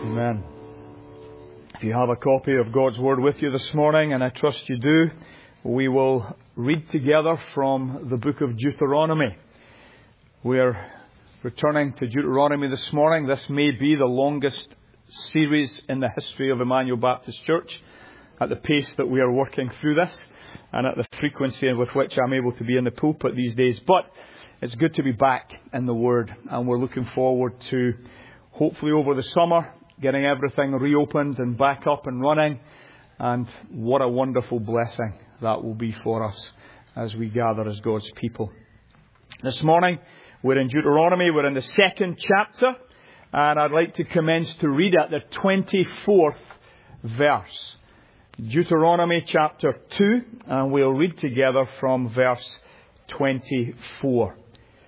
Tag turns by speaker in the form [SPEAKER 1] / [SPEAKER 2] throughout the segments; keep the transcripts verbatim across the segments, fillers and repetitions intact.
[SPEAKER 1] Amen. If you have a copy of God's Word with you this morning, and I trust you do, we will read together from the book of Deuteronomy. We're returning to Deuteronomy this morning. This may be the longest series in the history of Emmanuel Baptist Church at the pace that we are working through this and at the frequency with which I'm able to be in the pulpit these days. But it's good to be back in the Word, and we're looking forward to, hopefully over the summer, getting everything reopened and back up and running. And what a wonderful blessing that will be for us as we gather as God's people. This morning, we're in Deuteronomy. We're in the second chapter. And I'd like to commence to read at the twenty-fourth verse. Deuteronomy chapter two. And we'll read together from verse twenty-four.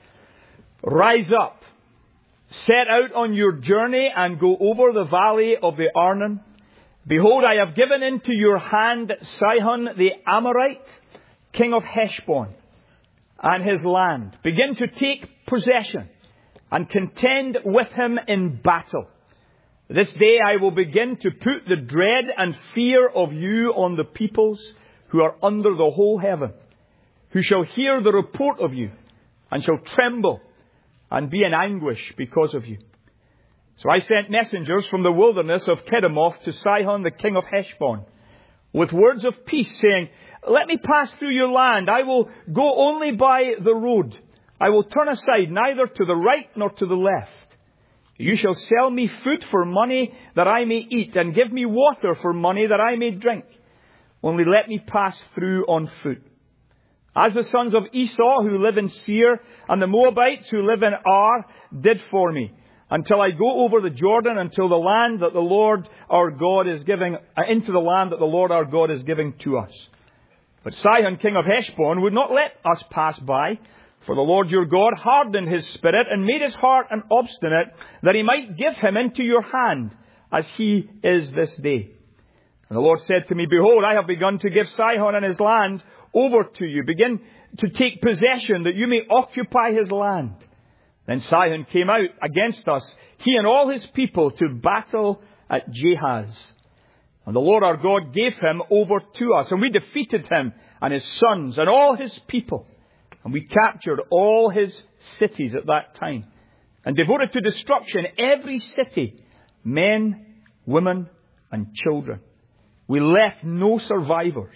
[SPEAKER 1] Rise up. Set out on your journey and go over the valley of the Arnon. Behold, I have given into your hand Sihon the Amorite, king of Heshbon, and his land. Begin to take possession and contend with him in battle. This day I will begin to put the dread and fear of you on the peoples who are under the whole heaven, who shall hear the report of you and shall tremble and be in anguish because of you. So I sent messengers from the wilderness of Kedemoth to Sihon, the king of Heshbon, with words of peace, saying, let me pass through your land. I will go only by the road. I will turn aside neither to the right nor to the left. You shall sell me food for money that I may eat, and give me water for money that I may drink. Only let me pass through on foot. As the sons of Esau who live in Seir and the Moabites who live in Ar did for me, until I go over the Jordan, until the land that the Lord our God is giving, uh, into the land that the Lord our God is giving to us. But Sihon, king of Heshbon, would not let us pass by, for the Lord your God hardened his spirit and made his heart an obstinate, that he might give him into your hand, as he is this day. And the Lord said to me, behold, I have begun to give Sihon and his land over to you. Begin to take possession, that you may occupy his land. Then Sihon came out against us, he and all his people, to battle at Jahaz. And the Lord our God gave him over to us, and we defeated him and his sons and all his people. And we captured all his cities at that time, and devoted to destruction every city, men, women, and children. We left no survivors.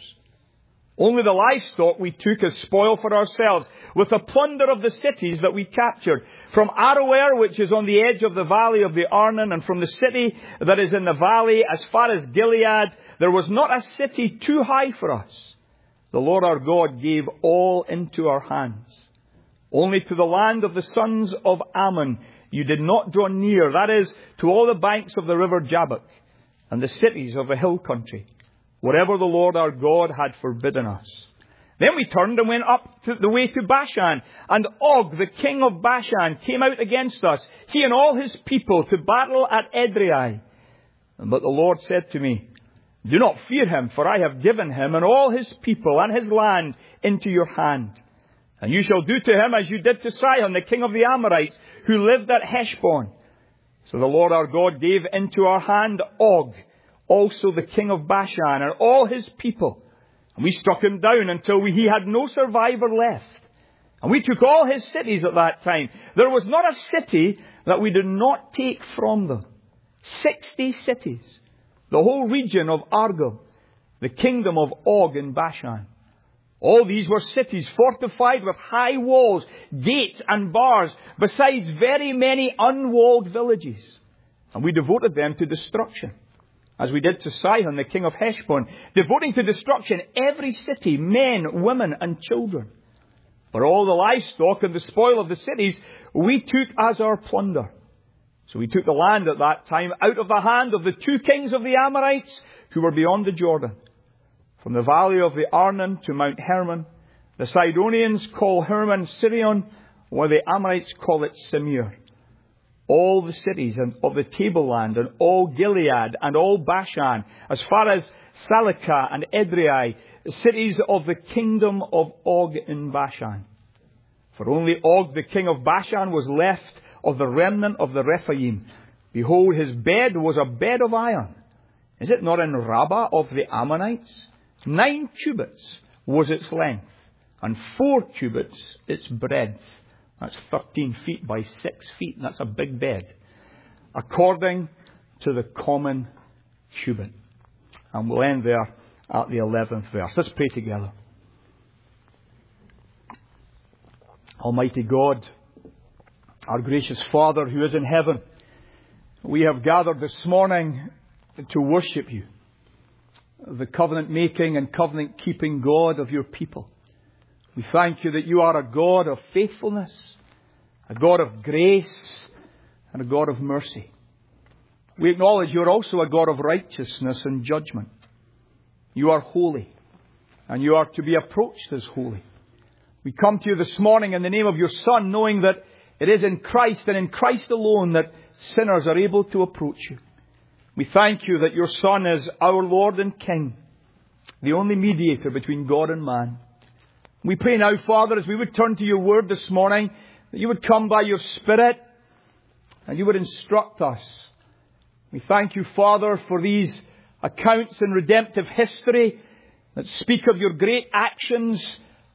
[SPEAKER 1] Only the livestock we took as spoil for ourselves, with the plunder of the cities that we captured. From Aroer, which is on the edge of the valley of the Arnon, and from the city that is in the valley as far as Gilead, there was not a city too high for us. The Lord our God gave all into our hands. Only to the land of the sons of Ammon you did not draw near, that is, to all the banks of the river Jabbok, and the cities of the hill country, whatever the Lord our God had forbidden us. Then we turned and went up to the way to Bashan, and Og, the king of Bashan, came out against us, he and all his people, to battle at Edrei. But the Lord said to me, do not fear him, for I have given him and all his people and his land into your hand. And you shall do to him as you did to Sihon, the king of the Amorites, who lived at Heshbon. So the Lord our God gave into our hand Og, also the king of Bashan, and all his people. And we struck him down until we, he had no survivor left. And we took all his cities at that time. There was not a city that we did not take from them. Sixty cities. The whole region of Argob, the kingdom of Og in Bashan. All these were cities fortified with high walls, gates and bars, besides very many unwalled villages. And we devoted them to destruction, as we did to Sihon, the king of Heshbon, devoting to destruction every city, men, women, and children. For all the livestock and the spoil of the cities we took as our plunder. So we took the land at that time out of the hand of the two kings of the Amorites who were beyond the Jordan. From the valley of the Arnon to Mount Hermon, the Sidonians call Hermon Sirion, while the Amorites call it Semir. All the cities of the tableland, and all Gilead, and all Bashan, as far as Salekah and Edrei, cities of the kingdom of Og in Bashan. For only Og, the king of Bashan, was left of the remnant of the Rephaim, Behold, his bed was a bed of iron. Is it not in Rabbah of the Ammonites? Nine cubits was its length, and four cubits its breadth. That's thirteen feet by six feet, and that's a big bed. According to the common cubit. And we'll end there at the eleventh verse. Let's pray together. Almighty God, our gracious Father who is in heaven, we have gathered this morning to worship you, the covenant-making and covenant-keeping God of your people. We thank you that you are a God of faithfulness, a God of grace, and a God of mercy. We acknowledge you are also a God of righteousness and judgment. You are holy, and you are to be approached as holy. We come to you this morning in the name of your Son, knowing that it is in Christ and in Christ alone that sinners are able to approach you. We thank you that your Son is our Lord and King, the only mediator between God and man. We pray now, Father, as we would turn to your word this morning, that you would come by your Spirit and you would instruct us. We thank you, Father, for these accounts in redemptive history that speak of your great actions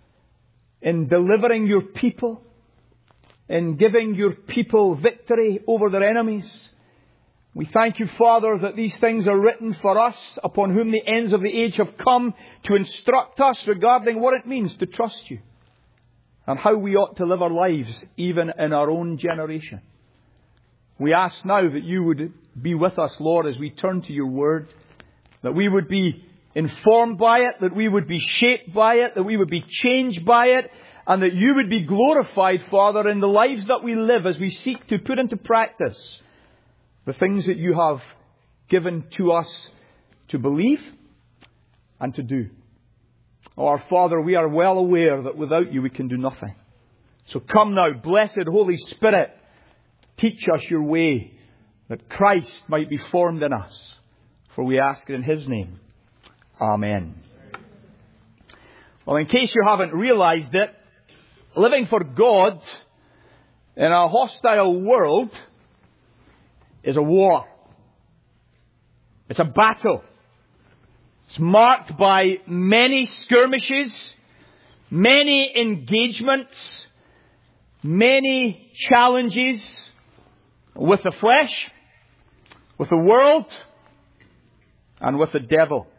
[SPEAKER 1] in delivering your people, in giving your people victory over their enemies. We thank you, Father, that these things are written for us, upon whom the ends of the age have come, to instruct us regarding what it means to trust you and how we ought to live our lives, even in our own generation. We ask now that you would be with us, Lord, as we turn to your word, that we would be informed by it, that we would be shaped by it, that we would be changed by it, and that you would be glorified, Father, in the lives that we live as we seek to put into practice the things that you have given to us to believe and to do. Oh, our Father, we are well aware that without you we can do nothing. So come now, blessed Holy Spirit, teach us your way, that Christ might be formed in us. For we ask it in his name. Amen. Well, in case you haven't realized it, living for God in a hostile world is a war. It's a battle. It's marked by many skirmishes, many engagements, many challenges with the flesh, with the world, and with the devil.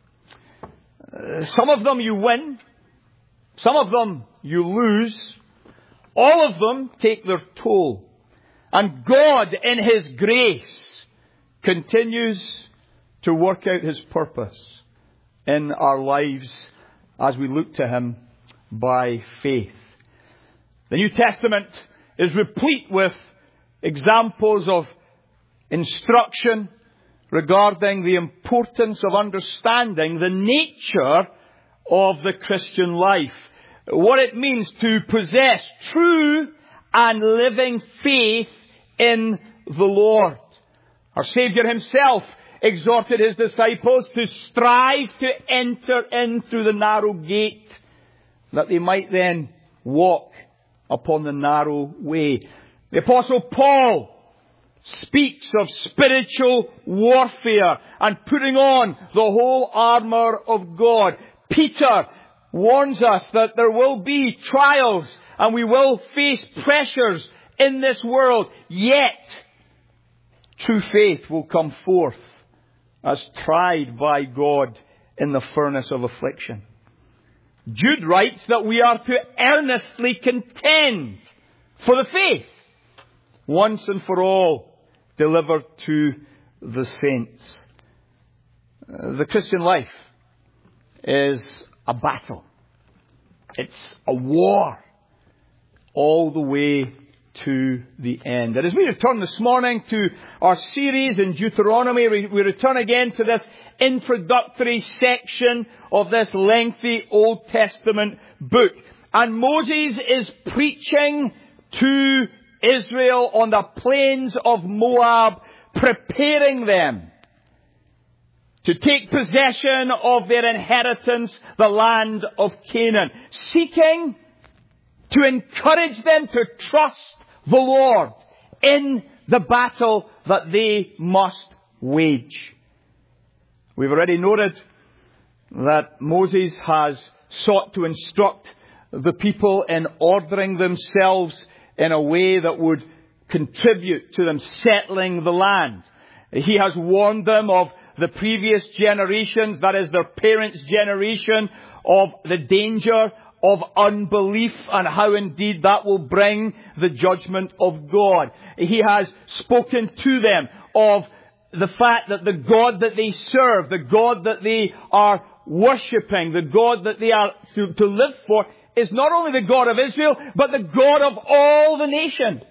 [SPEAKER 1] Uh, some of them you win. Some of them you lose. All of them take their toll. And God, in his grace, continues to work out his purpose in our lives as we look to him by faith. The New Testament is replete with examples of instruction regarding the importance of understanding the nature of the Christian life. What it means to possess true and living faith in the Lord. Our Saviour himself exhorted his disciples to strive to enter in through the narrow gate, that they might then walk upon the narrow way. The Apostle Paul speaks of spiritual warfare and putting on the whole armour of God. Peter warns us that there will be trials and we will face pressures in this world, yet true faith will come forth as tried by God in the furnace of affliction. Jude writes that we are to earnestly contend for the faith once and for all delivered to the saints. Uh, the Christian life is a battle. It's a war all the way to the end. And as we return this morning to our series in Deuteronomy, we, we return again to this introductory section of this lengthy Old Testament book. And Moses is preaching to Israel on the plains of Moab, preparing them to take possession of their inheritance, the land of Canaan, seeking to encourage them to trust the Lord in the battle that they must wage. We've already noted that Moses has sought to instruct the people in ordering themselves in a way that would contribute to them settling the land. He has warned them of the previous generations, that is their parents' generation, of the danger of unbelief and how indeed that will bring the judgment of God. He has spoken to them of the fact that the God that they serve, the God that they are worshipping, the God that they are to, to live for, is not only the God of Israel, but the God of all the nations.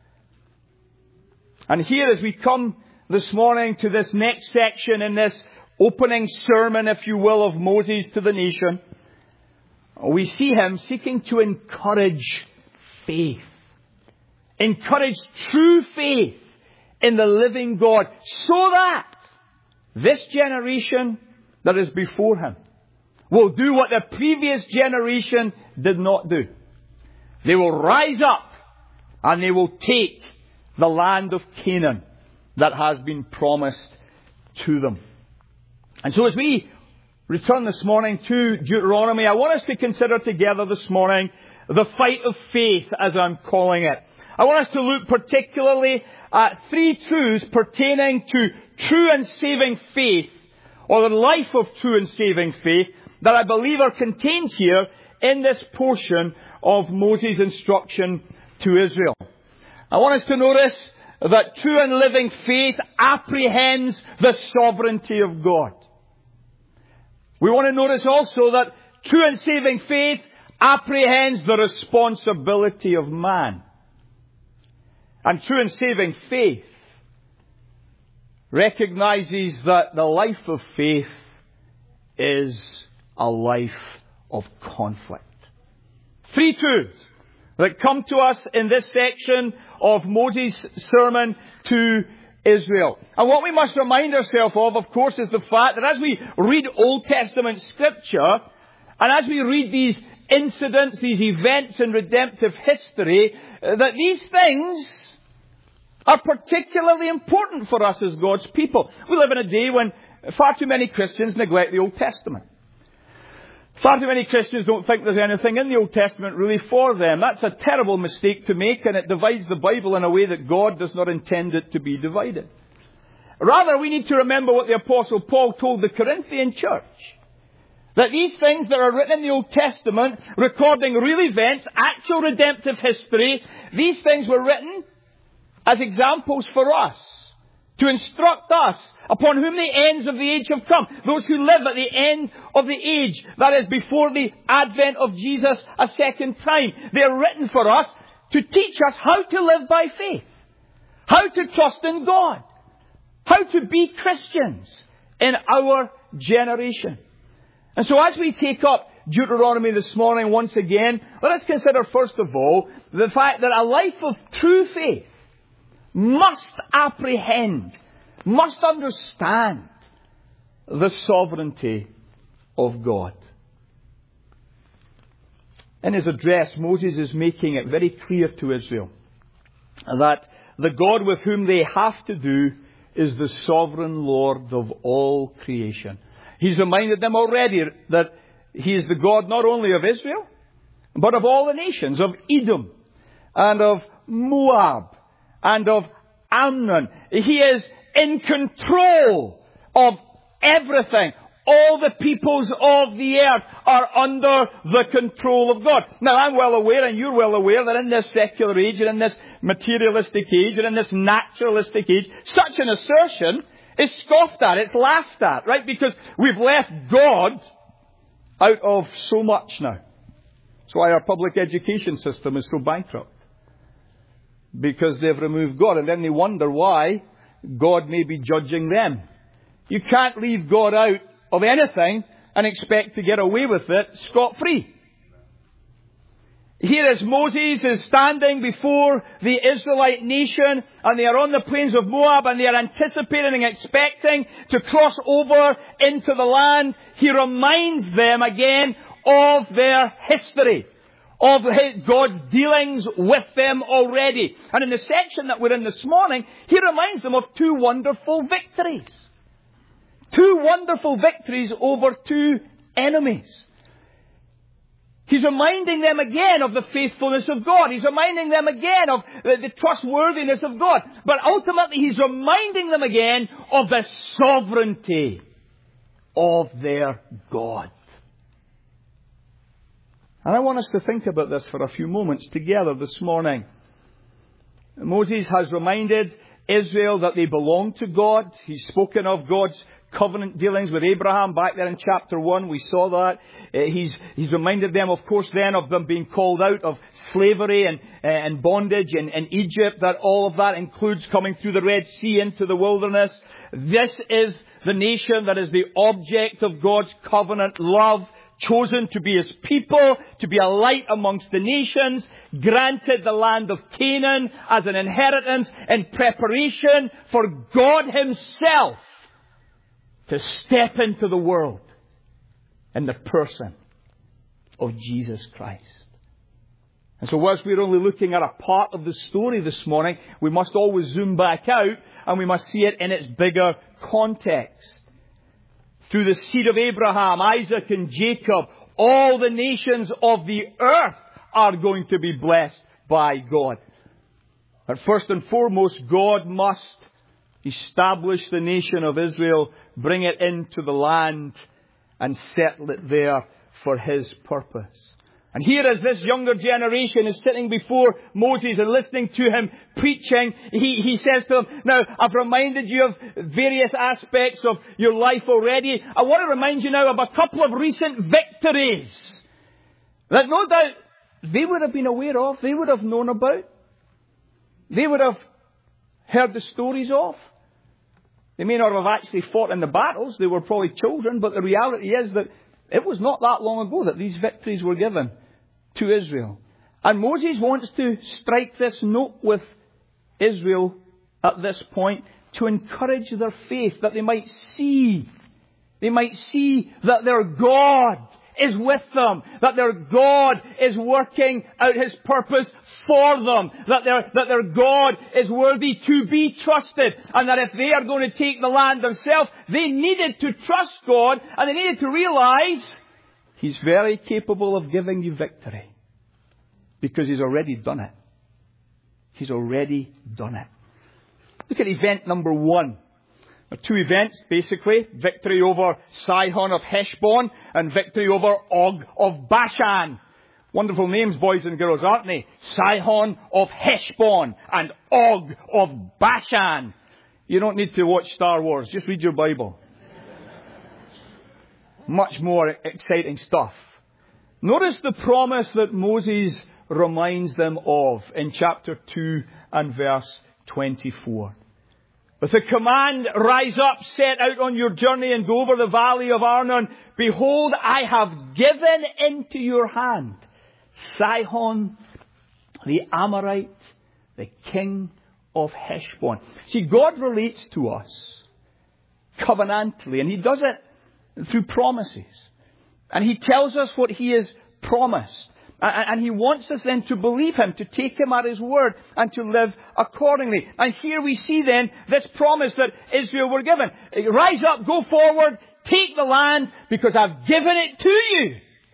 [SPEAKER 1] And here, as we come this morning to this next section in this opening sermon, if you will, of Moses to the nation, we see him seeking to encourage faith. Encourage true faith in the living God, so that this generation that is before him will do what the previous generation did not do. They will rise up and they will take the land of Canaan that has been promised to them. And so as we return this morning to Deuteronomy, I want us to consider together this morning the fight of faith, as I'm calling it. I want us to look particularly at three truths pertaining to true and saving faith, or the life of true and saving faith, that I believe are contained here in this portion of Moses' instruction to Israel. I want us to notice that true and living faith apprehends the sovereignty of God. We want to notice also that true and saving faith apprehends the responsibility of man. And true and saving faith recognizes that the life of faith is a life of conflict. Three truths that come to us in this section of Moses' sermon to Israel. And what we must remind ourselves of, of course, is the fact that as we read Old Testament Scripture, and as we read these incidents, these events in redemptive history, that these things are particularly important for us as God's people. We live in a day when far too many Christians neglect the Old Testament. Far too many Christians don't think there's anything in the Old Testament really for them. That's a terrible mistake to make, and it divides the Bible in a way that God does not intend it to be divided. Rather, we need to remember what the Apostle Paul told the Corinthian church. That these things that are written in the Old Testament, recording real events, actual redemptive history, these things were written as examples for us, to instruct us, upon whom the ends of the age have come. Those who live at the end of the age, that is before the advent of Jesus a second time. They are written for us to teach us how to live by faith, how to trust in God, how to be Christians in our generation. And so as we take up Deuteronomy this morning once again, let us consider first of all the fact that a life of true faith must apprehend, must understand the sovereignty of God. In his address, Moses is making it very clear to Israel that the God with whom they have to do is the sovereign Lord of all creation. He's reminded them already that he is the God not only of Israel, but of all the nations, of Edom and of Moab and of Ammon. He is in control of everything. All the peoples of the earth are under the control of God. Now, I'm well aware, and you're well aware, that in this secular age, and in this materialistic age, and in this naturalistic age, such an assertion is scoffed at, it's laughed at, right? Because we've left God out of so much now. That's why our public education system is so bankrupt. Because they've removed God, and then they wonder why God may be judging them. You can't leave God out of anything and expect to get away with it scot-free. Here as Moses is standing before the Israelite nation, and they are on the plains of Moab, and they are anticipating and expecting to cross over into the land, he reminds them again of their history, of God's dealings with them already. And in the section that we're in this morning, he reminds them of two wonderful victories. Two wonderful victories over two enemies. He's reminding them again of the faithfulness of God. He's reminding them again of the, the trustworthiness of God. But ultimately, he's reminding them again of the sovereignty of their God. And I want us to think about this for a few moments together this morning. Moses has reminded Israel that they belong to God. He's spoken of God's covenant dealings with Abraham back there in chapter one. We saw that. Uh, he's, he's reminded them, of course, then of them being called out of slavery and, uh, and bondage in, in Egypt. That all of that includes coming through the Red Sea into the wilderness. This is the nation that is the object of God's covenant love, chosen to be His people, to be a light amongst the nations, granted the land of Canaan as an inheritance in preparation for God Himself to step into the world in the person of Jesus Christ. And so whilst we're only looking at a part of the story this morning, we must always zoom back out and we must see it in its bigger context. Through the seed of Abraham, Isaac and Jacob, all the nations of the earth are going to be blessed by God. But first and foremost, God must establish the nation of Israel, bring it into the land, and settle it there for His purpose. And here as this younger generation is sitting before Moses and listening to him preaching, he, he says to them, now, I've reminded you of various aspects of your life already. I want to remind you now of a couple of recent victories that no doubt they would have been aware of, they would have known about, they would have heard the stories of. They may not have actually fought in the battles. They were probably children. But the reality is that it was not that long ago that these victories were given to Israel. And Moses wants to strike this note with Israel at this point to encourage their faith, that they might see, they might see that their God is with them, that their God is working out His purpose for them, that their, that their God is worthy to be trusted, and that if they are going to take the land themselves, they needed to trust God, and they needed to realize He's very capable of giving you victory, because He's already done it. He's already done it. Look at event number one. There are two events, basically. Victory over Sihon of Heshbon and victory over Og of Bashan. Wonderful names, boys and girls, aren't they? Sihon of Heshbon and Og of Bashan. You don't need to watch Star Wars. Just read your Bible. Much more exciting stuff. Notice the promise that Moses reminds them of in chapter two and verse twenty-four. With the command, rise up, set out on your journey and go over the valley of Arnon. Behold, I have given into your hand Sihon, the Amorite, the king of Heshbon. See, God relates to us covenantally, and He does it through promises. And He tells us what He has promised. And He wants us then to believe Him, to take Him at His word, and to live accordingly. And here we see then this promise that Israel were given. Rise up, go forward, take the land, because I've given it to you.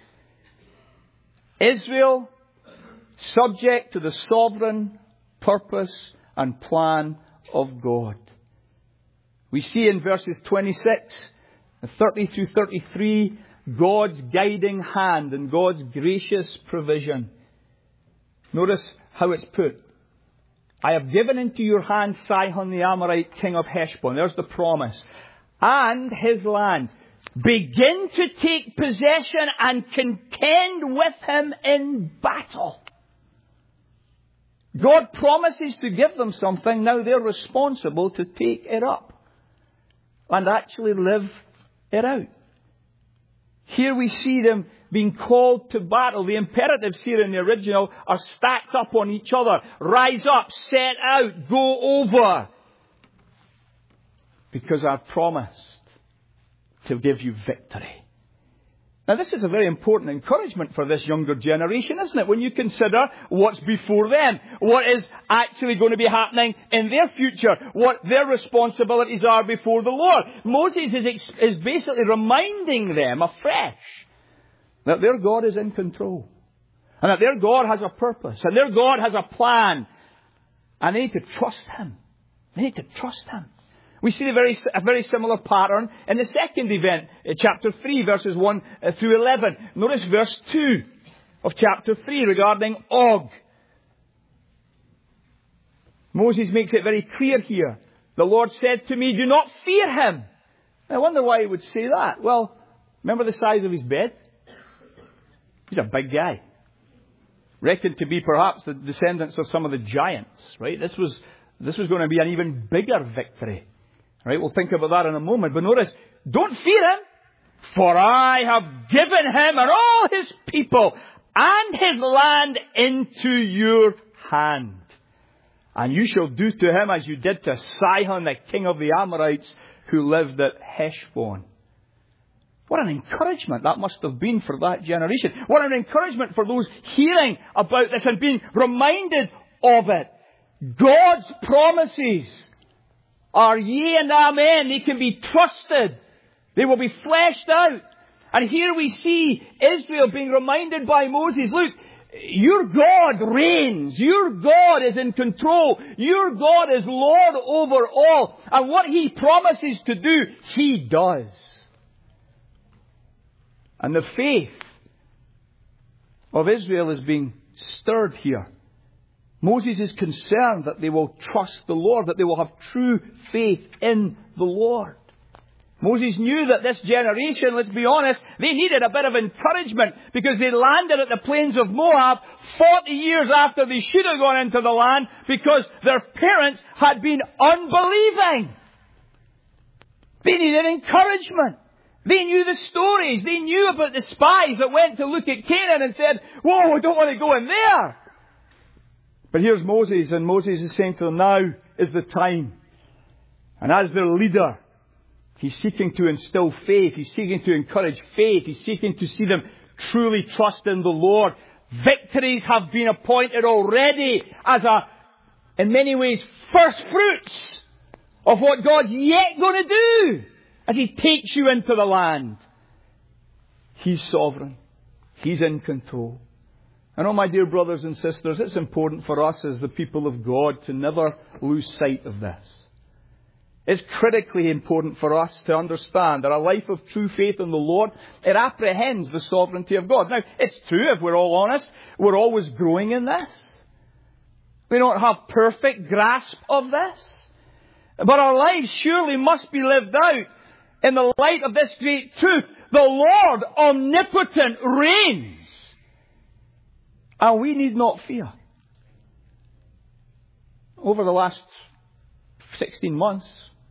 [SPEAKER 1] Israel, subject to the sovereign purpose and plan of God. We see in verses twenty-six, thirty through thirty-three, God's guiding hand and God's gracious provision. Notice how it's put. I have given into your hand Sihon the Amorite, king of Heshbon. There's the promise. And his land. Begin to take possession and contend with him in battle. God promises to give them something. Now they're responsible to take it up and actually live it out. Here we see them being called to battle. The imperatives here in the original are stacked up on each other. Rise up, set out, go over. Because I've promised to give you victory. Now, this is a very important encouragement for this younger generation, isn't it? When you consider what's before them, what is actually going to be happening in their future, what their responsibilities are before the Lord. Moses is, ex- is basically reminding them afresh that their God is in control. And that their God has a purpose. And their God has a plan. And they need to trust Him. They need to trust Him. We see a very, a very similar pattern in the second event, chapter three, verses one through eleven. Notice verse two of chapter three regarding Og. Moses makes it very clear here. The Lord said to me, do not fear him. I wonder why he would say that. Well, remember the size of his bed? He's a big guy. Reckoned to be perhaps the descendants of some of the giants, right? This was, this was going to be an even bigger victory. Right, we'll think about that in a moment. But notice, don't fear him, for I have given him and all his people and his land into your hand. And you shall do to him as you did to Sihon, the king of the Amorites, who lived at Heshbon. What an encouragement that must have been for that generation. What an encouragement for those hearing about this and being reminded of it. God's promises are yea and amen. They can be trusted. They will be fleshed out. And here we see Israel being reminded by Moses, look, your God reigns. Your God is in control. Your God is Lord over all. And what He promises to do, He does. And the faith of Israel is being stirred here. Moses is concerned that they will trust the Lord, that they will have true faith in the Lord. Moses knew that this generation, let's be honest, they needed a bit of encouragement because they landed at the plains of Moab forty years after they should have gone into the land because their parents had been unbelieving. They needed encouragement. They knew the stories. They knew about the spies that went to look at Canaan and said, whoa, I don't want to go in there. But here's Moses, and Moses is saying to them, now is the time. And as their leader, he's seeking to instill faith. He's seeking to encourage faith. He's seeking to see them truly trust in the Lord. Victories have been appointed already as a, in many ways, first fruits of what God's yet going to do as He takes you into the land. He's sovereign. He's in control. And oh, my dear brothers and sisters, it's important for us as the people of God to never lose sight of this. It's critically important for us to understand that a life of true faith in the Lord, it apprehends the sovereignty of God. Now, it's true, if we're all honest, we're always growing in this. We don't have perfect grasp of this. But our lives surely must be lived out in the light of this great truth. The Lord omnipotent reigns. And we need not fear. Over the last sixteen months,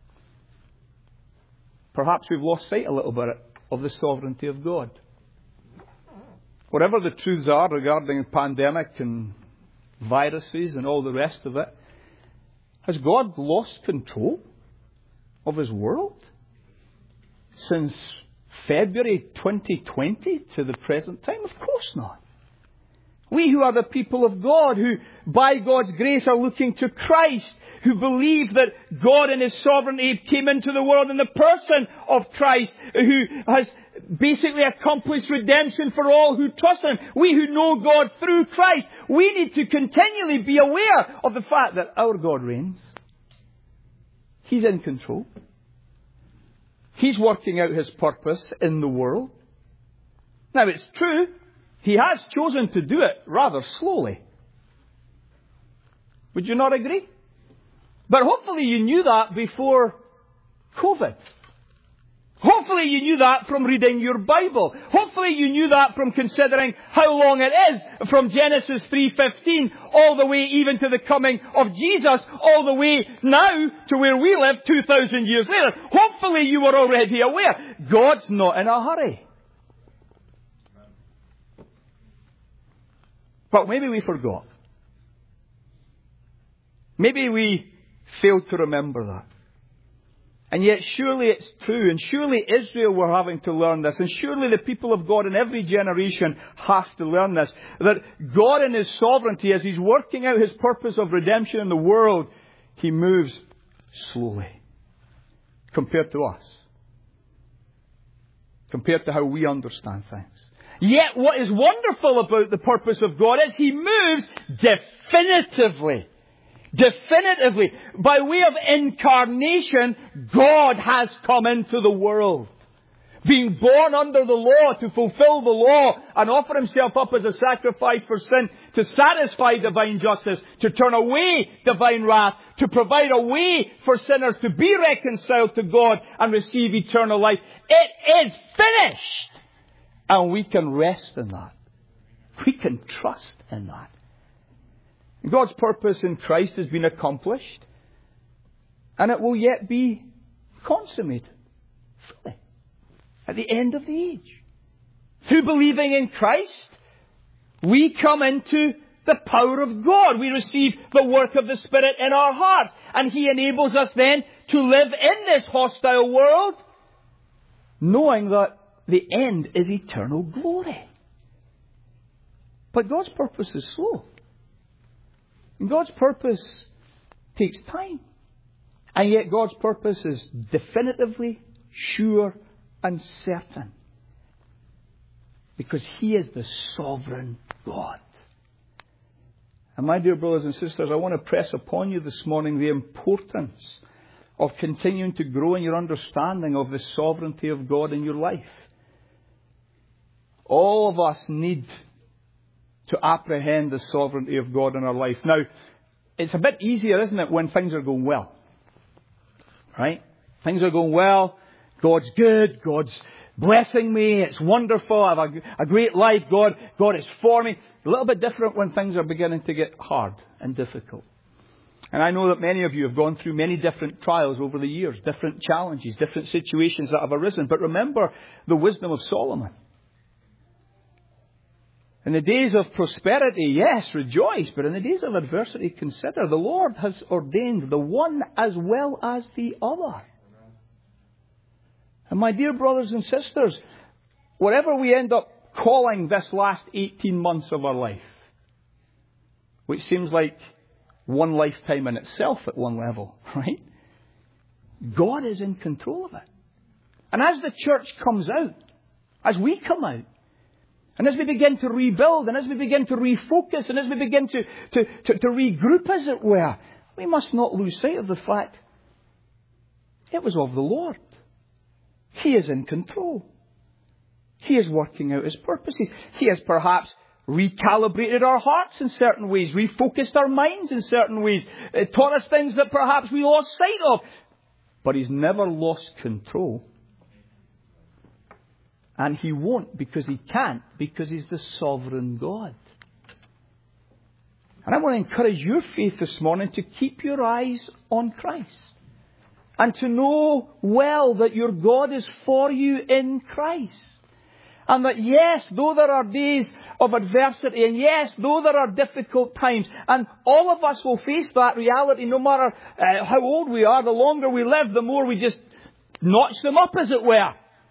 [SPEAKER 1] perhaps we've lost sight a little bit of the sovereignty of God. Whatever the truths are regarding the pandemic and viruses and all the rest of it, has God lost control of His world since February twenty twenty to the present time? Of course not. We who are the people of God, who by God's grace are looking to Christ, who believe that God in His sovereignty came into the world in the person of Christ, who has basically accomplished redemption for all who trust Him. We who know God through Christ, we need to continually be aware of the fact that our God reigns. He's in control. He's working out His purpose in the world. Now, it's true, He has chosen to do it rather slowly. Would you not agree? But hopefully you knew that before COVID. Hopefully you knew that from reading your Bible. Hopefully you knew that from considering how long it is from Genesis three fifteen all the way even to the coming of Jesus, all the way now to where we live two thousand years later. Hopefully you were already aware. God's not in a hurry. But maybe we forgot. Maybe we failed to remember that. And yet surely it's true, and surely Israel were having to learn this, and surely the people of God in every generation have to learn this, that God in His sovereignty, as He's working out His purpose of redemption in the world, He moves slowly compared to us, compared to how we understand things. Yet what is wonderful about the purpose of God is He moves definitively. Definitively. By way of incarnation, God has come into the world. Being born under the law to fulfill the law and offer Himself up as a sacrifice for sin, to satisfy divine justice, to turn away divine wrath, to provide a way for sinners to be reconciled to God and receive eternal life. It is finished! And we can rest in that. We can trust in that. God's purpose in Christ has been accomplished, and it will yet be consummated fully at the end of the age. Through believing in Christ, we come into the power of God. We receive the work of the Spirit in our hearts, and He enables us then to live in this hostile world, knowing that the end is eternal glory. But God's purpose is slow. And God's purpose takes time. And yet God's purpose is definitively sure and certain. Because He is the sovereign God. And my dear brothers and sisters, I want to press upon you this morning the importance of continuing to grow in your understanding of the sovereignty of God in your life. All of us need to apprehend the sovereignty of God in our life. Now, it's a bit easier, isn't it, when things are going well? Right? Things are going well. God's good. God's blessing me. It's wonderful. I have a, a great life. God, God is for me. A little bit different when things are beginning to get hard and difficult. And I know that many of you have gone through many different trials over the years, different challenges, different situations that have arisen. But remember the wisdom of Solomon. In the days of prosperity, yes, rejoice. But in the days of adversity, consider the Lord has ordained the one as well as the other. And my dear brothers and sisters, whatever we end up calling this last eighteen months of our life, which seems like one lifetime in itself at one level, right? God is in control of it. And as the church comes out, as we come out, and as we begin to rebuild, and as we begin to refocus, and as we begin to, to, to, to regroup, as it were, we must not lose sight of the fact it was of the Lord. He is in control. He is working out His purposes. He has perhaps recalibrated our hearts in certain ways, refocused our minds in certain ways, taught us things that perhaps we lost sight of. But He's never lost control. And He won't, because He can't, because He's the sovereign God. And I want to encourage your faith this morning to keep your eyes on Christ. And to know well that your God is for you in Christ. And that yes, though there are days of adversity, and yes, though there are difficult times, and all of us will face that reality no matter uh, how old we are, the longer we live, the more we just notch them up, as it were.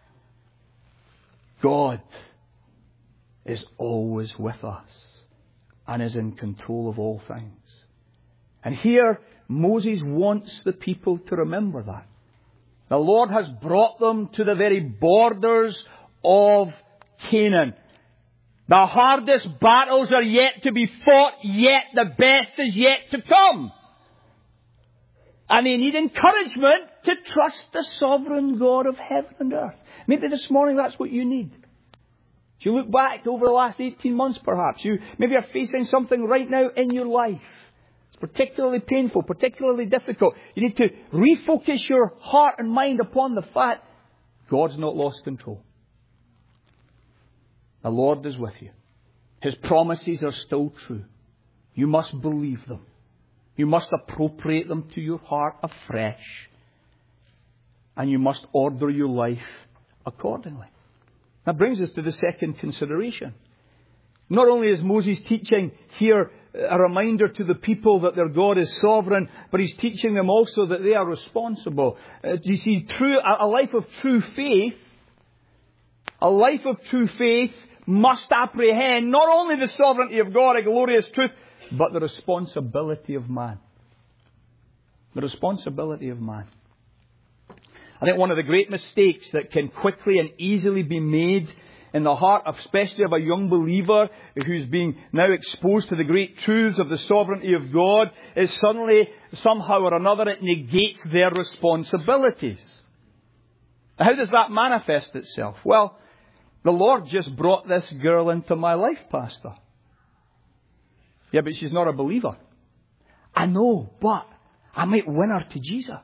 [SPEAKER 1] God is always with us and is in control of all things. And here, Moses wants the people to remember that. The Lord has brought them to the very borders of Canaan. The hardest battles are yet to be fought, yet the best is yet to come. And they need encouragement to trust the sovereign God of heaven and earth. Maybe this morning that's what you need. As you look back over the last eighteen months perhaps, you maybe are facing something right now in your life. It's particularly painful, particularly difficult. You need to refocus your heart and mind upon the fact God's not lost control. The Lord is with you. His promises are still true. You must believe them. You must appropriate them to your heart afresh. And you must order your life accordingly. That brings us to the second consideration. Not only is Moses' teaching here a reminder to the people that their God is sovereign, but He's teaching them also that they are responsible. Uh, you see, true, a, a life of true faith, a life of true faith must apprehend not only the sovereignty of God, a glorious truth, but the responsibility of man. The responsibility of man. I think one of the great mistakes that can quickly and easily be made in the heart, especially of a young believer who's being now exposed to the great truths of the sovereignty of God, is suddenly, somehow or another, it negates their responsibilities. How does that manifest itself? Well, the Lord just brought this girl into my life, Pastor. Yeah, but she's not a believer. I know, but I might win her to Jesus.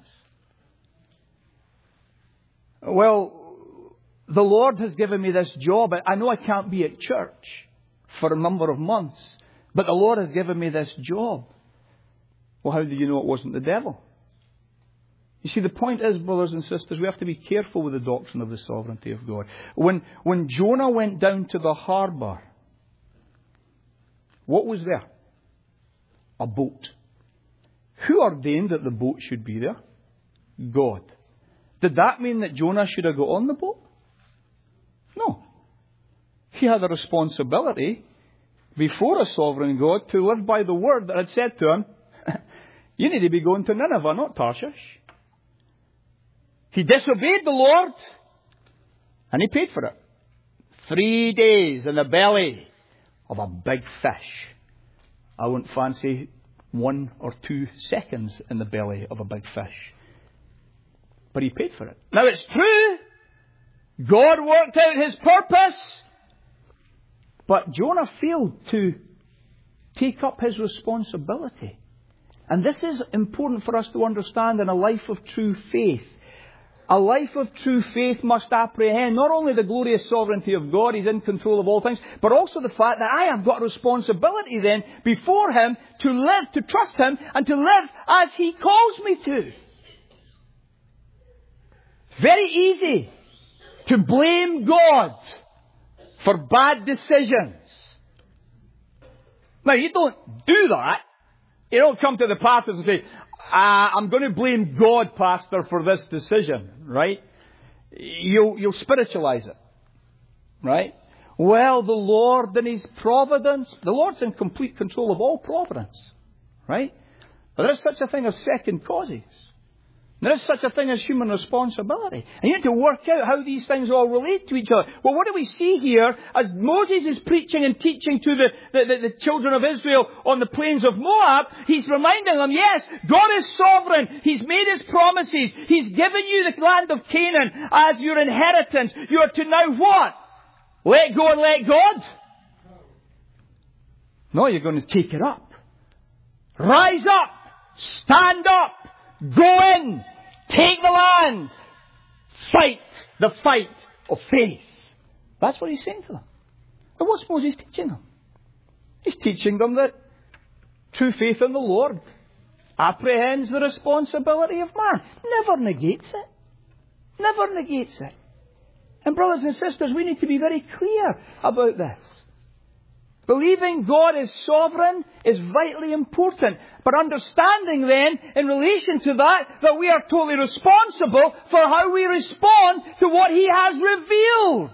[SPEAKER 1] Well, the Lord has given me this job. I know I can't be at church for a number of months, but the Lord has given me this job. Well, how do you know it wasn't the devil? You see, the point is, brothers and sisters, we have to be careful with the doctrine of the sovereignty of God. When, when Jonah went down to the harbour, what was there? A boat. Who ordained that the boat should be there? God. Did that mean that Jonah should have got on the boat? No. He had a responsibility before a sovereign God to live by the word that had said to him, you need to be going to Nineveh, not Tarshish. He disobeyed the Lord, and he paid for it. Three days in the belly of a big fish. I wouldn't fancy one or two seconds in the belly of a big fish. But he paid for it. Now it's true, God worked out His purpose, but Jonah failed to take up his responsibility. And this is important for us to understand in a life of true faith. A life of true faith must apprehend not only the glorious sovereignty of God, He's in control of all things, but also the fact that I have got a responsibility then before Him to live, to trust Him, and to live as He calls me to. Very easy to blame God for bad decisions. Now, you don't do that. You don't come to the pastors and say, Uh, I'm going to blame God, Pastor, for this decision, right? You'll, you'll spiritualize it, right? Well, the Lord in His providence, the Lord's in complete control of all providence, right? But there is such a thing as second causes. There is such a thing as human responsibility. And you need to work out how these things all relate to each other. Well, what do we see here as Moses is preaching and teaching to the, the, the, the children of Israel on the plains of Moab? He's reminding them, yes, God is sovereign. He's made His promises. He's given you the land of Canaan as your inheritance. You are to now what? Let go and let God? No, you're going to take it up. Rise up. Stand up. Go in. Take the land. Fight the fight of faith. That's what He's saying to them. And what's Moses teaching them? He's teaching them that true faith in the Lord apprehends the responsibility of man. Never negates it. Never negates it. And brothers and sisters, we need to be very clear about this. Believing God is sovereign is vitally important. But understanding then, in relation to that, that we are totally responsible for how we respond to what He has revealed.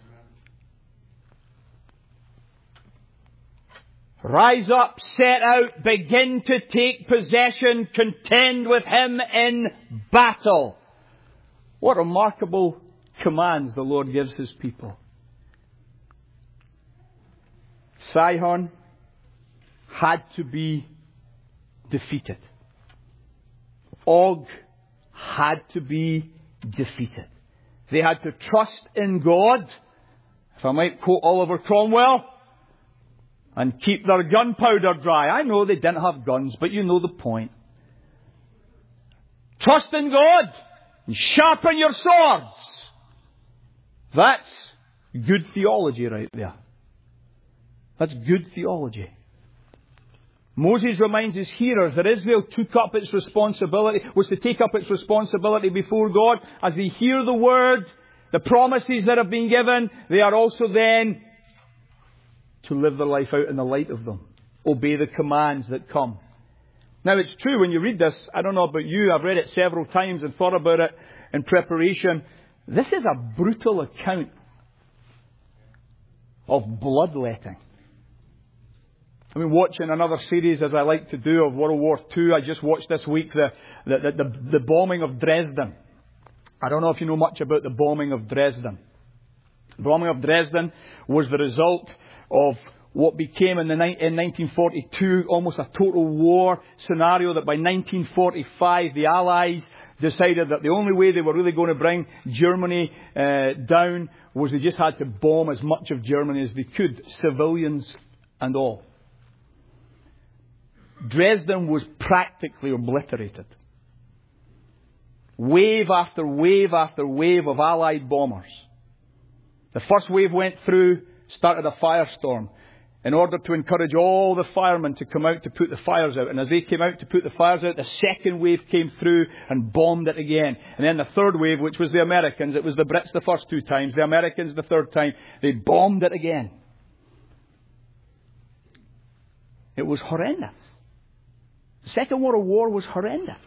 [SPEAKER 1] Rise up, set out, begin to take possession, contend with Him in battle. What remarkable commands the Lord gives His people. Sihon had to be defeated. Og had to be defeated. They had to trust in God, if I might quote Oliver Cromwell, and keep their gunpowder dry. I know they didn't have guns, but you know the point. Trust in God and sharpen your swords. That's good theology right there. That's good theology. Moses reminds his hearers that Israel took up its responsibility, was to take up its responsibility before God. As they hear the word, the promises that have been given, they are also then to live their life out in the light of them. obey the commands that come. Now, it's true when you read this, I don't know about you, I've read it several times and thought about it in preparation. This is a brutal account of bloodletting. I mean, watching another series, as I like to do, of World War Two. I just watched this week the, the, the, the, the bombing of Dresden. I don't know if you know much about the bombing of Dresden. The bombing of Dresden was the result of what became in, the, in nineteen forty-two almost a total war scenario, that by nineteen forty-five the Allies decided that the only way they were really going to bring Germany uh, down was they just had to bomb as much of Germany as they could, civilians and all. Dresden was practically obliterated. Wave after wave after wave of Allied bombers. The first wave went through, started a firestorm, in order to encourage all the firemen to come out to put the fires out. And as they came out to put the fires out, the second wave came through and bombed it again. And then the third wave, which was the Americans, it was the Brits the first two times, the Americans the third time, they bombed it again. It was horrendous. The Second World War was horrendous.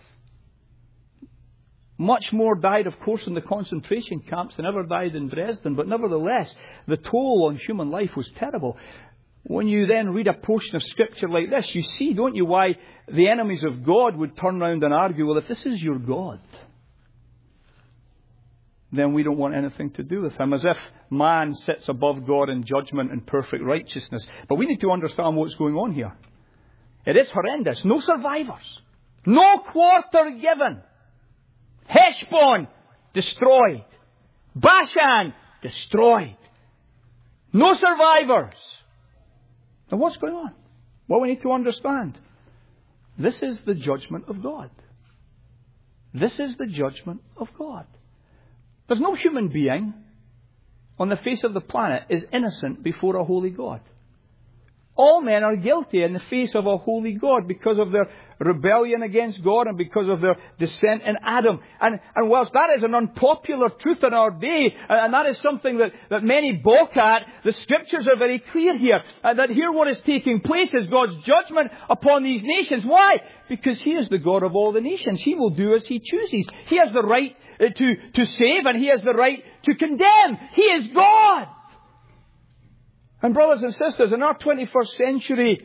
[SPEAKER 1] Much more died, of course, in the concentration camps than ever died in Dresden. But nevertheless, the toll on human life was terrible. When you then read a portion of Scripture like this, you see, don't you, why the enemies of God would turn around and argue, well, if this is your God, then we don't want anything to do with him, as if man sits above God in judgment and perfect righteousness. But we need to understand what's going on here. It is horrendous. No survivors. No quarter given. Heshbon, destroyed. Bashan, destroyed. No survivors. Now what's going on? Well, we need to understand. This is the judgment of God. This is the judgment of God. There's no human being on the face of the planet is innocent before a holy God. All men are guilty in the face of a holy God because of their rebellion against God and because of their descent in Adam. And, and whilst that is an unpopular truth in our day, and that is something that, that many balk at, the Scriptures are very clear here. And that here what is taking place is God's judgment upon these nations. Why? Because He is the God of all the nations. He will do as He chooses. He has the right to, to save, and He has the right to condemn. He is God. And brothers and sisters, in our twenty-first century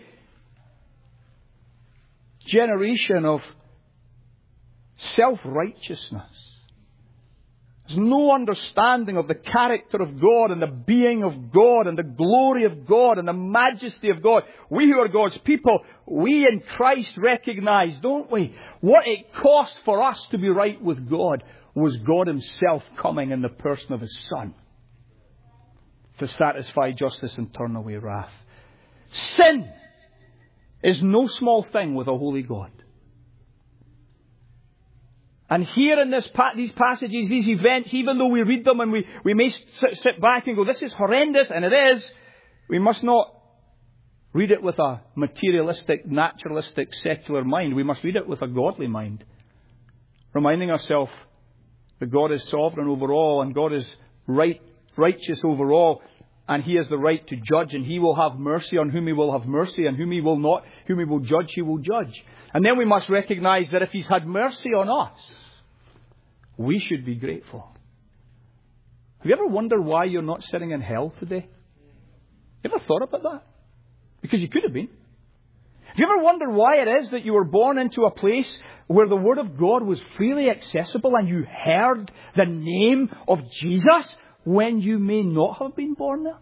[SPEAKER 1] generation of self-righteousness, there's no understanding of the character of God and the being of God and the glory of God and the majesty of God. We who are God's people, we in Christ recognize, don't we, what it cost for us to be right with God was God Himself coming in the person of His Son to satisfy justice and turn away wrath. Sin is no small thing with a holy God. And here in this, these passages, these events, even though we read them and we, we may sit back and go, this is horrendous, and it is, we must not read it with a materialistic, naturalistic, secular mind. We must read it with a godly mind, reminding ourselves that God is sovereign over all and God is right righteous over all, and He has the right to judge, and He will have mercy on whom He will have mercy, and whom He will not, whom He will judge, He will judge. And then we must recognize that if He's had mercy on us, we should be grateful. Have you ever wondered why you're not sitting in hell today? You ever thought about that? Because you could have been. Have you ever wondered why it is that you were born into a place where the Word of God was freely accessible and you heard the name of Jesus when you may not have been born there?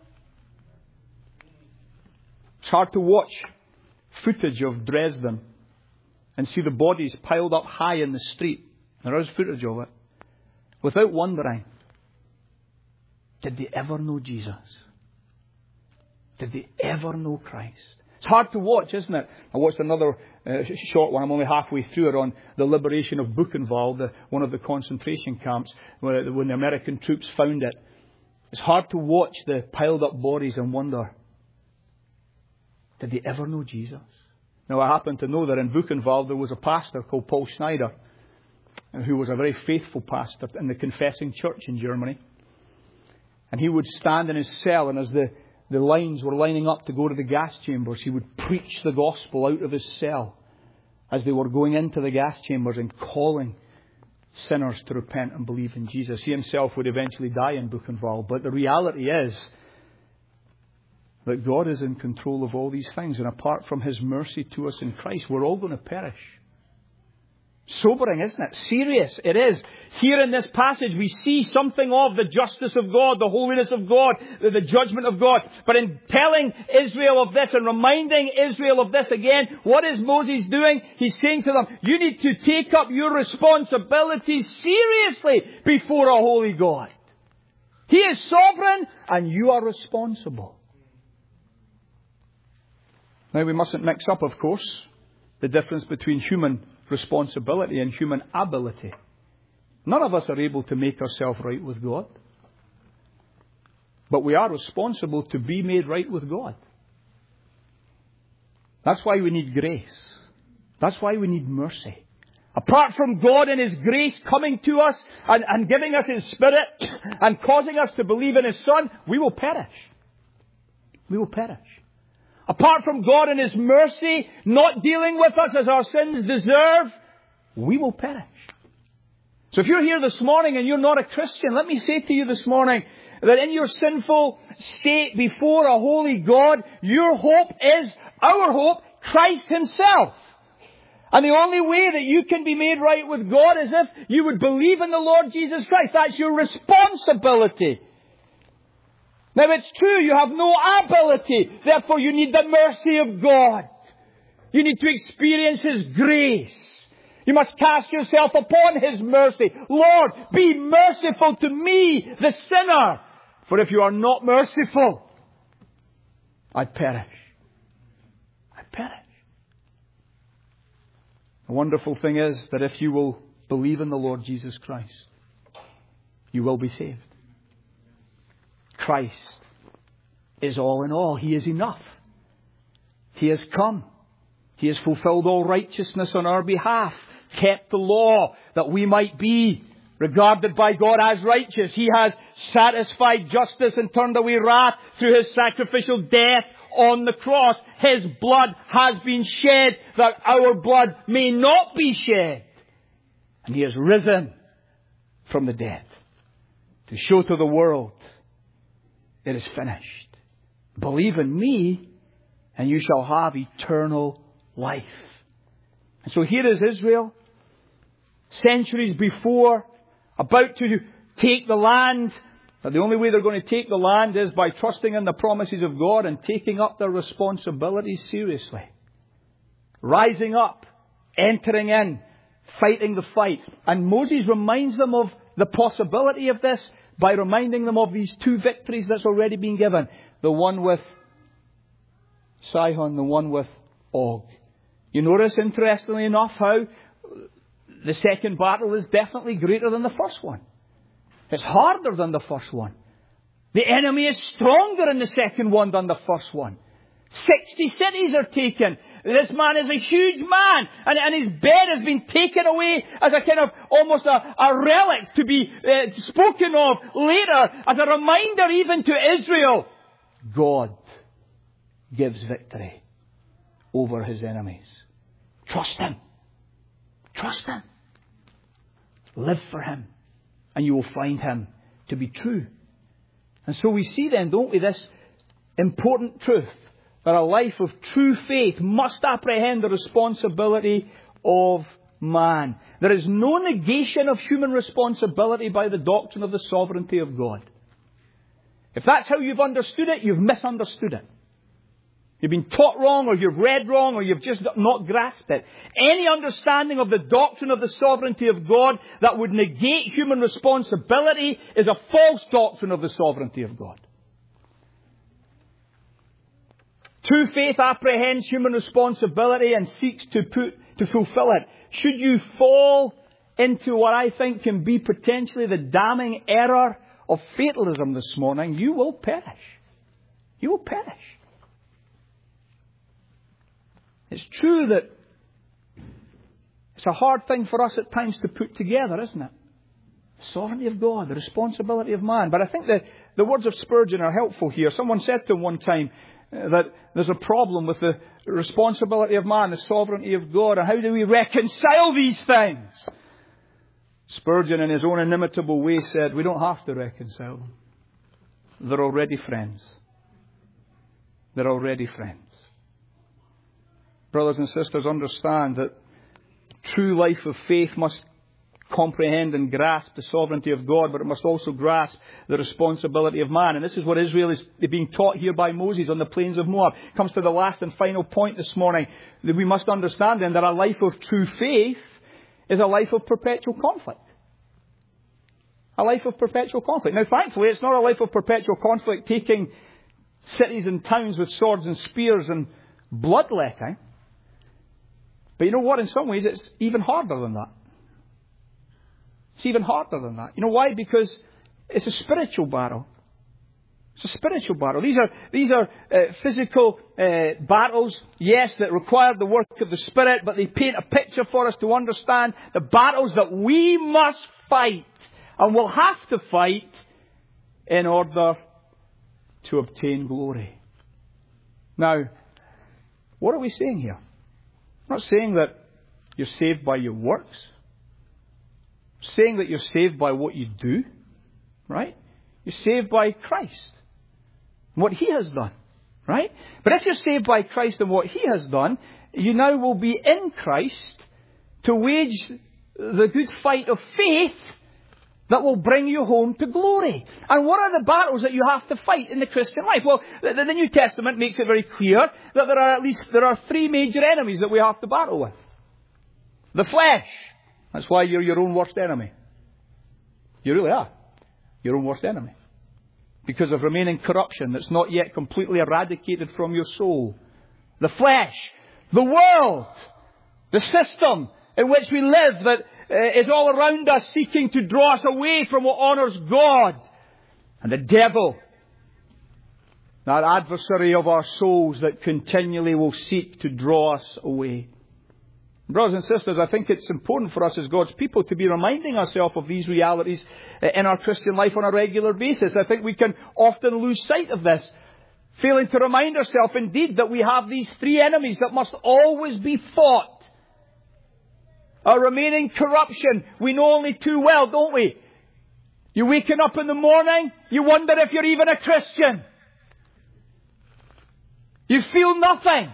[SPEAKER 1] It's hard to watch footage of Dresden and see the bodies piled up high in the street. There is footage of it. Without wondering, did they ever know Jesus? Did they ever know Christ? It's hard to watch, isn't it? I watched another uh, short one. I'm only halfway through it, on the liberation of Buchenwald, the, one of the concentration camps, where, when the American troops found it. It's hard to watch the piled up bodies and wonder, did they ever know Jesus? Now, I happen to know that in Buchenwald there was a pastor called Paul Schneider, who was a very faithful pastor in the Confessing Church in Germany. And he would stand in his cell, and as the, the lines were lining up to go to the gas chambers, he would preach the gospel out of his cell as they were going into the gas chambers and calling sinners to repent and believe in Jesus. He himself would eventually die in Buchenwald. But the reality is that God is in control of all these things. And apart from His mercy to us in Christ, we're all going to perish. Sobering, isn't it? Serious, it is. Here in this passage, we see something of the justice of God, the holiness of God, the, the judgment of God. But in telling Israel of this and reminding Israel of this again, what is Moses doing? He's saying to them, you need to take up your responsibilities seriously before a holy God. He is sovereign and you are responsible. Now, we mustn't mix up, of course, the difference between human responsibility and human ability. None of us are able to make ourselves right with God. But we are responsible to be made right with God. That's why we need grace. That's why we need mercy. Apart from God and His grace coming to us and, and giving us His Spirit and causing us to believe in His Son, we will perish. We will perish. Apart from God and His mercy not dealing with us as our sins deserve, we will perish. So if you're here this morning and you're not a Christian, let me say to you this morning that in your sinful state before a holy God, your hope is, our hope, Christ Himself. And the only way that you can be made right with God is if you would believe in the Lord Jesus Christ. That's your responsibility. Now it's true, you have no ability. Therefore you need the mercy of God. You need to experience His grace. You must cast yourself upon His mercy. Lord, be merciful to me, the sinner. For if you are not merciful, I perish. I perish. The wonderful thing is that if you will believe in the Lord Jesus Christ, you will be saved. Christ is all in all. He is enough. He has come. He has fulfilled all righteousness on our behalf, kept the law that we might be regarded by God as righteous. He has satisfied justice and turned away wrath through His sacrificial death on the cross. His blood has been shed that our blood may not be shed. And He has risen from the dead to show to the world, it is finished. Believe in me and you shall have eternal life. And so here is Israel, centuries before, about to take the land. But the only way they're going to take the land is by trusting in the promises of God and taking up their responsibilities seriously. Rising up, entering in, fighting the fight. And Moses reminds them of the possibility of this by reminding them of these two victories that's already been given. The one with Sihon, the one with Og. You notice, interestingly enough, how the second battle is definitely greater than the first one. It's harder than the first one. The enemy is stronger in the second one than the first one. Sixty cities are taken. This man is a huge man. And, and his bed has been taken away as a kind of almost a, a relic to be uh, spoken of later as a reminder even to Israel. God gives victory over His enemies. Trust Him. Trust Him. Live for Him. And you will find Him to be true. And so we see then, don't we, this important truth that a life of true faith must apprehend the responsibility of man. There is no negation of human responsibility by the doctrine of the sovereignty of God. If that's how you've understood it, you've misunderstood it. You've been taught wrong, or you've read wrong, or you've just not grasped it. Any understanding of the doctrine of the sovereignty of God that would negate human responsibility is a false doctrine of the sovereignty of God. True faith apprehends human responsibility and seeks to put to fulfill it. Should you fall into what I think can be potentially the damning error of fatalism this morning, you will perish. You will perish. It's true that it's a hard thing for us at times to put together, isn't it? The sovereignty of God, the responsibility of man. But I think that the words of Spurgeon are helpful here. Someone said to him one time uh, that there's a problem with the responsibility of man, the sovereignty of God, and how do we reconcile these things? Spurgeon, in his own inimitable way, said, we don't have to reconcile them. They're already friends. They're already friends. Brothers and sisters, understand that true life of faith must comprehend and grasp the sovereignty of God, but it must also grasp the responsibility of man. And this is what Israel is being taught here by Moses on the plains of Moab. It comes to the last and final point this morning, that we must understand then that a life of true faith is a life of perpetual conflict. A life of perpetual conflict. Now, thankfully, it's not a life of perpetual conflict taking cities and towns with swords and spears and bloodletting. But you know what? In some ways, it's even harder than that. It's even harder than that. You know why? Because it's a spiritual battle. It's a spiritual battle. These are these are uh, physical uh, battles, yes, that require the work of the Spirit, but they paint a picture for us to understand the battles that we must fight and will have to fight in order to obtain glory. Now, what are we saying here? I'm not saying that you're saved by your works. I'm saying that you're saved by what you do, right? You're saved by Christ, what He has done, right? But if you're saved by Christ and what He has done, you now will be in Christ to wage the good fight of faith that will bring you home to glory. And what are the battles that you have to fight in the Christian life? Well, the, the New Testament makes it very clear that there are at least there are three major enemies that we have to battle with. The flesh. That's why you're your own worst enemy. You really are. Your own worst enemy. Because of remaining corruption that's not yet completely eradicated from your soul. The flesh. The world. The system in which we live that uh, is all around us seeking to draw us away from what honours God. And the devil. That adversary of our souls that continually will seek to draw us away. Brothers and sisters, I think it's important for us as God's people to be reminding ourselves of these realities in our Christian life on a regular basis. I think we can often lose sight of this, failing to remind ourselves indeed that we have these three enemies that must always be fought. Our remaining corruption, we know only too well, don't we? You're waking up in the morning, you wonder if you're even a Christian. You feel nothing.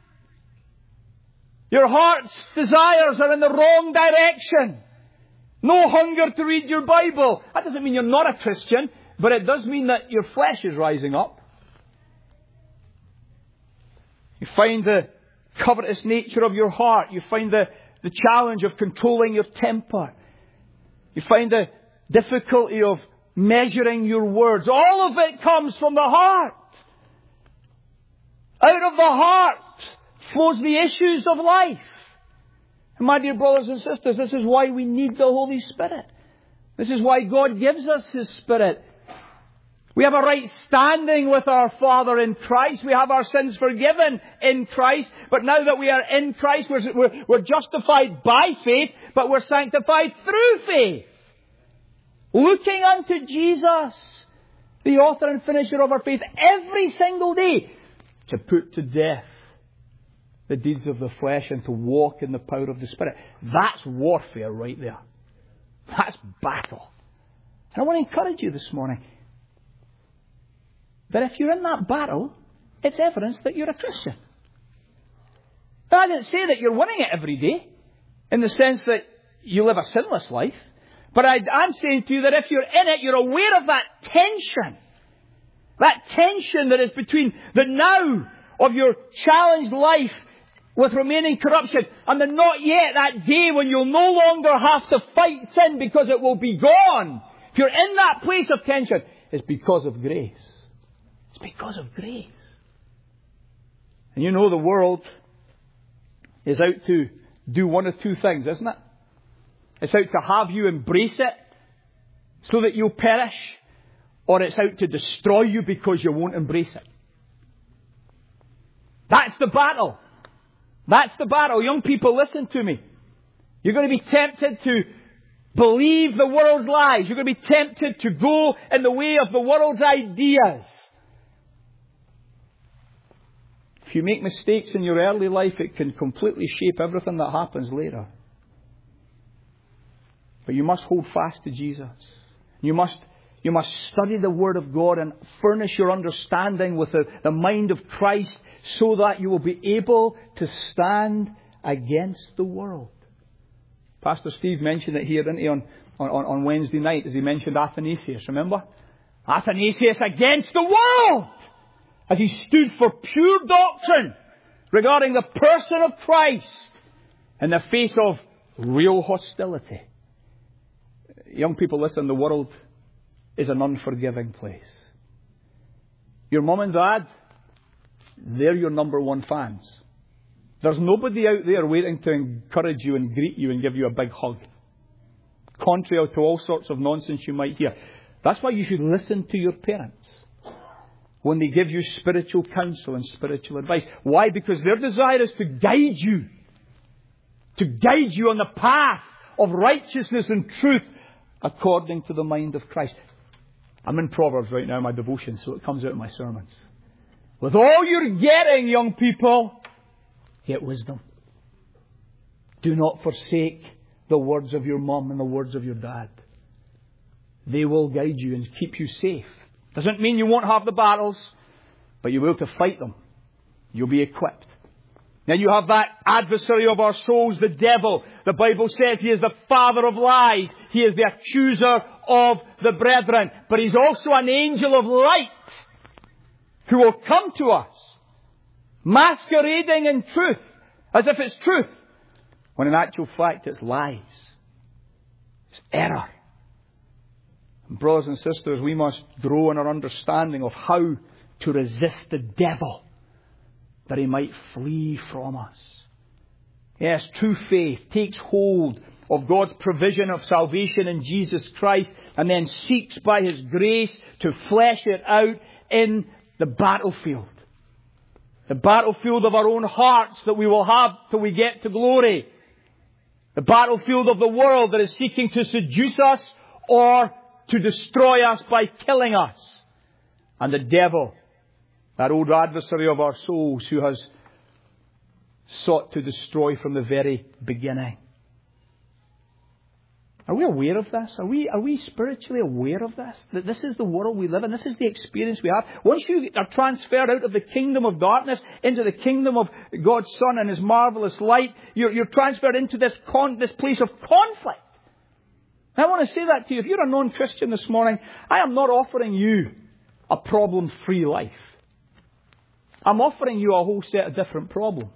[SPEAKER 1] Your heart's desires are in the wrong direction. No hunger to read your Bible. That doesn't mean you're not a Christian, but it does mean that your flesh is rising up. You find the covetous nature of your heart. You find the, the challenge of controlling your temper. You find the difficulty of measuring your words. All of it comes from the heart. Out of the heart flows the issues of life. And my dear brothers and sisters, this is why we need the Holy Spirit. This is why God gives us His Spirit. We have a right standing with our Father in Christ. We have our sins forgiven in Christ. But now that we are in Christ, we're, we're, we're justified by faith, but we're sanctified through faith. Looking unto Jesus, the author and finisher of our faith, every single day, to put to death the deeds of the flesh and to walk in the power of the Spirit. That's warfare right there. That's battle. And I want to encourage you this morning that if you're in that battle, it's evidence that you're a Christian. Now, I didn't say that you're winning it every day in the sense that you live a sinless life. But I, I'm saying to you that if you're in it, you're aware of that tension. That tension that is between the now of your challenged life with remaining corruption and the not yet, that day when you'll no longer have to fight sin because it will be gone. If you're in that place of tension, it's because of grace. It's because of grace. And you know the world is out to do one of two things, isn't it? It's out to have you embrace it so that you'll perish, or it's out to destroy you because you won't embrace it. That's the battle. That's the battle. Young people, listen to me. You're going to be tempted to believe the world's lies. You're going to be tempted to go in the way of the world's ideas. If you make mistakes in your early life, it can completely shape everything that happens later. But you must hold fast to Jesus. You must, you must study the Word of God and furnish your understanding with the, the mind of Christ so that you will be able to stand against the world. Pastor Steve mentioned it here, didn't he, on, on, on Wednesday night as he mentioned Athanasius, remember? Athanasius against the world! As he stood for pure doctrine regarding the person of Christ in the face of real hostility. Young people, listen, the world is an unforgiving place. Your mum and dad, they're your number one fans. There's nobody out there waiting to encourage you and greet you and give you a big hug. Contrary to all sorts of nonsense you might hear. That's why you should listen to your parents when they give you spiritual counsel and spiritual advice. Why? Because their desire is to guide you. To guide you on the path of righteousness and truth according to the mind of Christ. I'm in Proverbs right now, my devotion, so it comes out in my sermons. With all you're getting, young people, get wisdom. Do not forsake the words of your mum and the words of your dad. They will guide you and keep you safe. Doesn't mean you won't have the battles, but you will to fight them. You'll be equipped. Then you have that adversary of our souls, the devil. The Bible says he is the father of lies. He is the accuser of the brethren. But he's also an angel of light who will come to us, masquerading in truth, as if it's truth, when in actual fact it's lies. It's error. Brothers and sisters, we must grow in our understanding of how to resist the devil, that he might flee from us. Yes, true faith takes hold of God's provision of salvation in Jesus Christ and then seeks by His grace to flesh it out in the battlefield. The battlefield of our own hearts that we will have till we get to glory. The battlefield of the world that is seeking to seduce us or to destroy us by killing us. And the devil, that old adversary of our souls who has sought to destroy from the very beginning. Are we aware of this? Are we, are we spiritually aware of this? That this is the world we live in. This is the experience we have. Once you are transferred out of the kingdom of darkness into the kingdom of God's Son and His marvelous light, you're, you're transferred into this, con, this place of conflict. I want to say that to you. If you're a non-Christian this morning, I am not offering you a problem-free life. I'm offering you a whole set of different problems.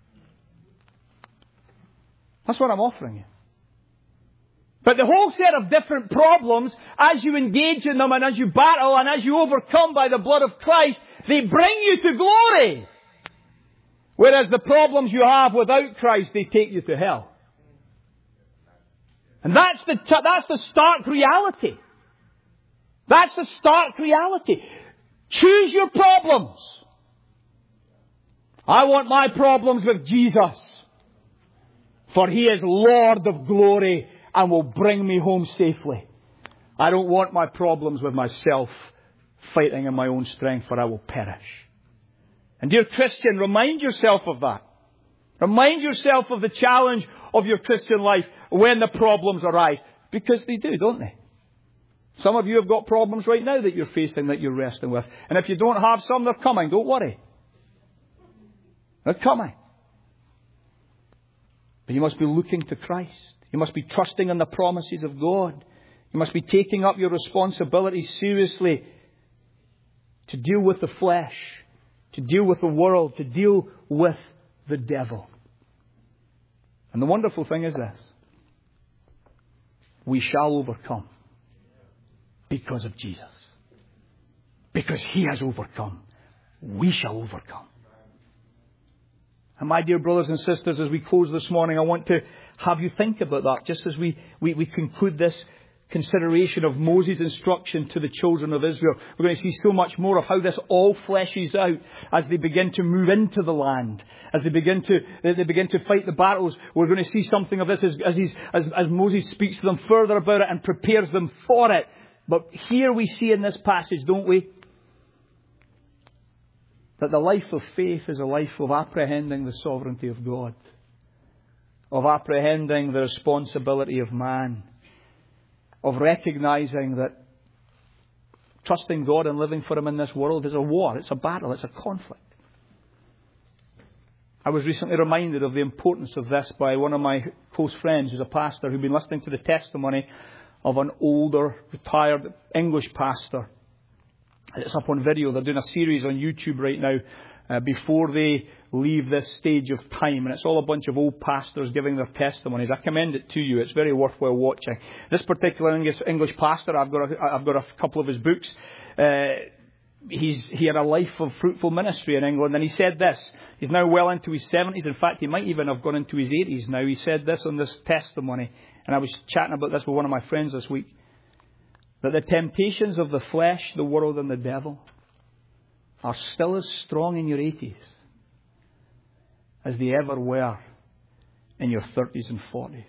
[SPEAKER 1] That's what I'm offering you. But the whole set of different problems, as you engage in them and as you battle and as you overcome by the blood of Christ, they bring you to glory. Whereas the problems you have without Christ, they take you to hell. And that's the, t- that's the stark reality. That's the stark reality. Choose your problems. I want my problems with Jesus. For He is Lord of glory and will bring me home safely. I don't want my problems with myself, fighting in my own strength, for I will perish. And dear Christian, remind yourself of that. Remind yourself of the challenge of your Christian life when the problems arise. Because they do, don't they? Some of you have got problems right now that you're facing, that you're wrestling with. And if you don't have some, they're coming. Don't worry. They're coming. But you must be looking to Christ. You must be trusting in the promises of God. You must be taking up your responsibility seriously to deal with the flesh, to deal with the world, to deal with the devil. And the wonderful thing is this. We shall overcome because of Jesus. Because He has overcome. We shall overcome. And my dear brothers and sisters, as we close this morning, I want to have you think about that just as we, we, we conclude this consideration of Moses' instruction to the children of Israel. We're going to see so much more of how this all fleshes out as they begin to move into the land, as they begin to they begin to fight the battles. We're going to see something of this as as, he's, as as Moses speaks to them further about it and prepares them for it. But here we see in this passage, don't we, that the life of faith is a life of apprehending the sovereignty of God, of apprehending the responsibility of man, of recognizing that trusting God and living for Him in this world is a war, it's a battle, it's a conflict. I was recently reminded of the importance of this by one of my close friends who's a pastor who'd been listening to the testimony of an older, retired English pastor. It's up on video. They're doing a series on YouTube right now uh, before they leave this stage of time. And it's all a bunch of old pastors giving their testimonies. I commend it to you. It's very worthwhile watching. This particular English, English pastor, I've got a, I've got a couple of his books. Uh, he's, he had a life of fruitful ministry in England. And he said this. He's now well into his seventies. In fact, he might even have gone into his eighties now. He said this on this testimony. And I was chatting about this with one of my friends this week. That the temptations of the flesh, the world and the devil are still as strong in your eighties as they ever were in your thirties and forties.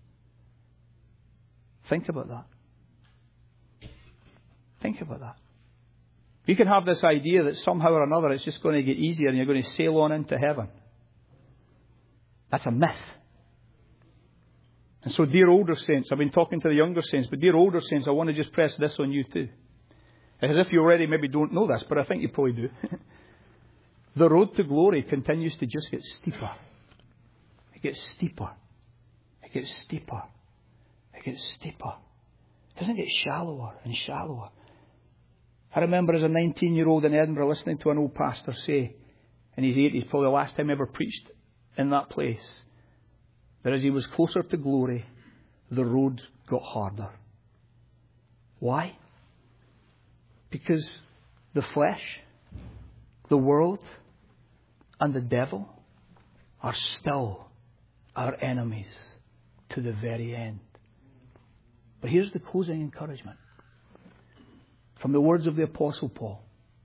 [SPEAKER 1] Think about that. Think about that. You can have this idea that somehow or another it's just going to get easier and you're going to sail on into heaven. That's a myth. And so, dear older saints, I've been talking to the younger saints, but dear older saints, I want to just press this on you too. As if you already maybe don't know this, but I think you probably do. The road to glory continues to just get steeper. It gets steeper. It gets steeper. It gets steeper. It doesn't get shallower and shallower. I remember as a nineteen-year-old in Edinburgh listening to an old pastor say, in his eighties, probably the last time he ever preached in that place, that as he was closer to glory, the road got harder. Why? Because the flesh, the world, and the devil are still our enemies to the very end. But here's the closing encouragement from the words of the Apostle Paul.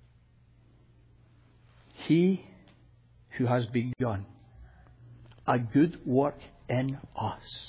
[SPEAKER 1] He who has begun a good work in us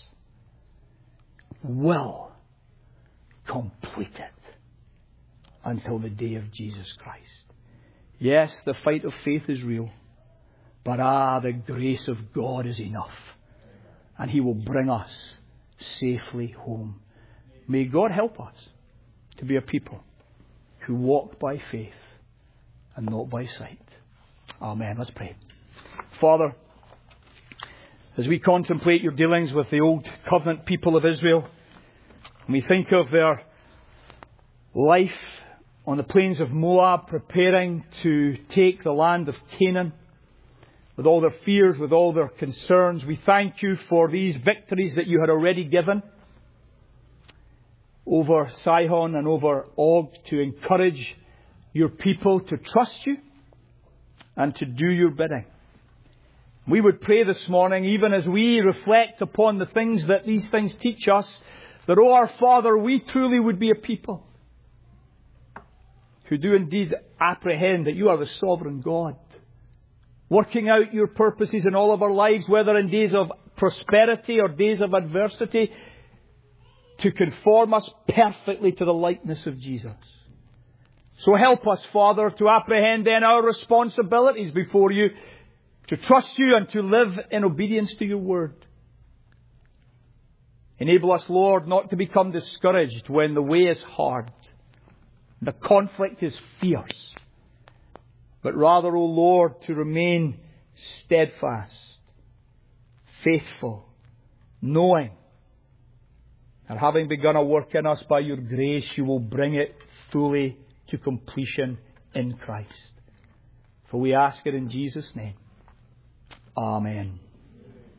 [SPEAKER 1] will complete it until the day of Jesus Christ. Yes, the fight of faith is real, but ah, the grace of God is enough, and He will bring us safely home. May God help us to be a people who walk by faith and not by sight. Amen. Let's pray. Father, as we contemplate your dealings with the old covenant people of Israel, and we think of their life on the plains of Moab, preparing to take the land of Canaan, with all their fears, with all their concerns, we thank you for these victories that you had already given over Sihon and over Og, to encourage your people to trust you and to do your bidding. We would pray this morning, even as we reflect upon the things that these things teach us, that, oh, our Father, we truly would be a people who do indeed apprehend that you are the sovereign God, working out your purposes in all of our lives, whether in days of prosperity or days of adversity, to conform us perfectly to the likeness of Jesus. So help us, Father, to apprehend then our responsibilities before you, to trust you and to live in obedience to your word. Enable us, Lord, not to become discouraged when the way is hard, the conflict is fierce, but rather, O Lord, to remain steadfast, faithful, knowing that having begun a work in us by your grace, you will bring it fully to completion in Christ. For we ask it in Jesus' name. Amen.